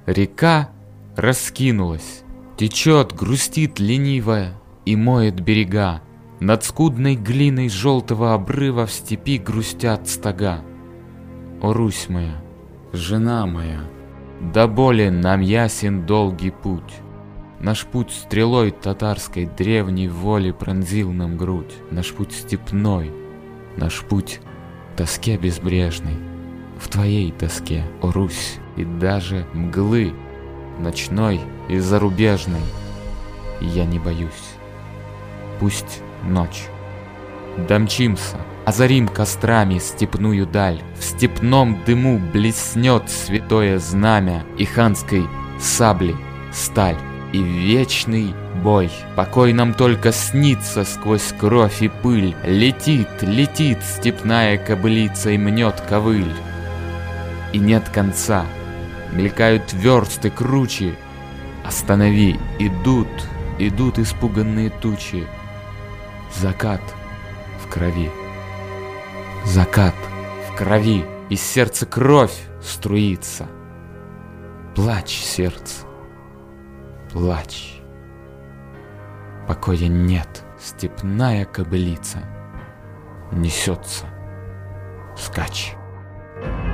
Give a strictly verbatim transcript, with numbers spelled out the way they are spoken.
Река раскинулась, течет, грустит ленивая и моет берега. Над скудной глиной желтого обрыва в степи грустят стога. О, Русь моя, жена моя, до боли нам ясен долгий путь. Наш путь стрелой татарской древней воли пронзил нам грудь. Наш путь степной, наш путь в тоске безбрежной, в твоей тоске, о Русь, и даже мглы ночной и зарубежной я не боюсь. Пусть ночь. Домчимся, озарим кострами степную даль. В степном дыму блеснет святое знамя и ханской сабли сталь. И вечный бой. Покой нам только снится сквозь кровь и пыль. Летит, летит степная кобылица и мнет ковыль. И нет конца. Мелькают версты круче. Останови, идут, идут испуганные тучи. Закат в крови. Закат в крови. Из сердца кровь струится. Плачь, сердце. Плачь. Покоя нет. Степная кобылица несется. Скачь.